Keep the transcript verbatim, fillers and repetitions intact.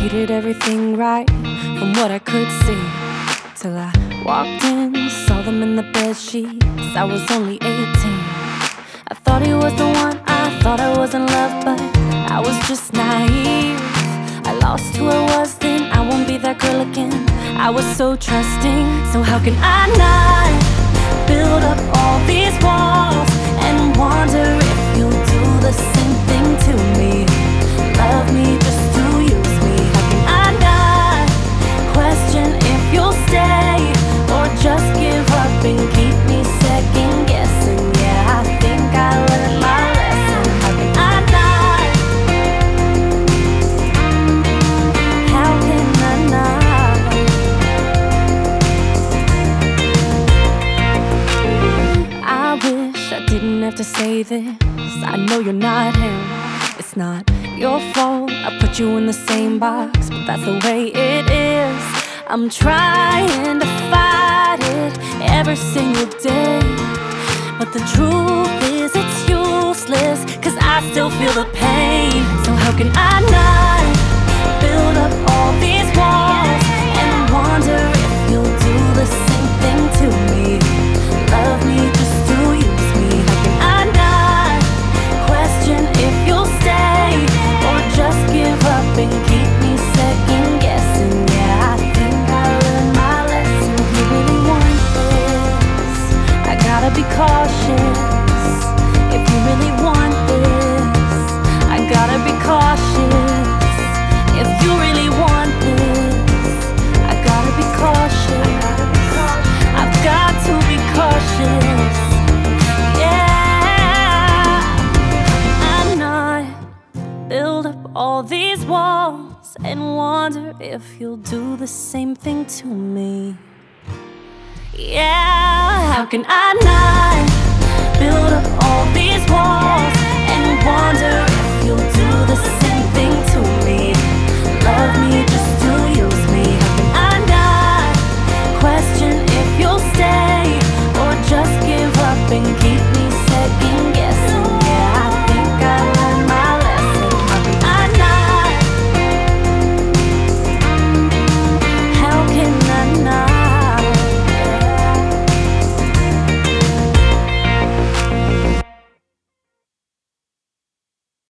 did everything right from what I could see, till I walked in, saw them in the bed sheets. I was only eighteen. I thought he was the one, I thought I was in love, but I was just naive. I lost who I was then, I won't be that girl again. I was so trusting, so how can I not build up all these walls and wonder if you'll do the same thing to me? Love me just to use me. How can I not question if you'll stay, or just give up and keep me second guessing? Yeah, I think I learned my lesson. How can I not? How can I not? I wish I didn't have to say this. I know you're not him. It's not your fault I put you in the same box, but that's the way it is. I'm trying to fight it every single day, but the truth is it's useless, cause I still feel the pain. So how can I not build up all these walls and wonder if you'll do the same thing to me? Love me just to use me. How can I not question if you'll stay, or just give up and keep me second guessing? Yeah, I think I learned my lesson. If you really want this, I gotta be cautious. If you really want this, I gotta be cautious. If you really want this, I gotta be cautious. I've got to be cautious. Yeah, I'm not build up all these walls and wonder if you'll do the same thing to me. Yeah, how can I not build up all these walls and wonder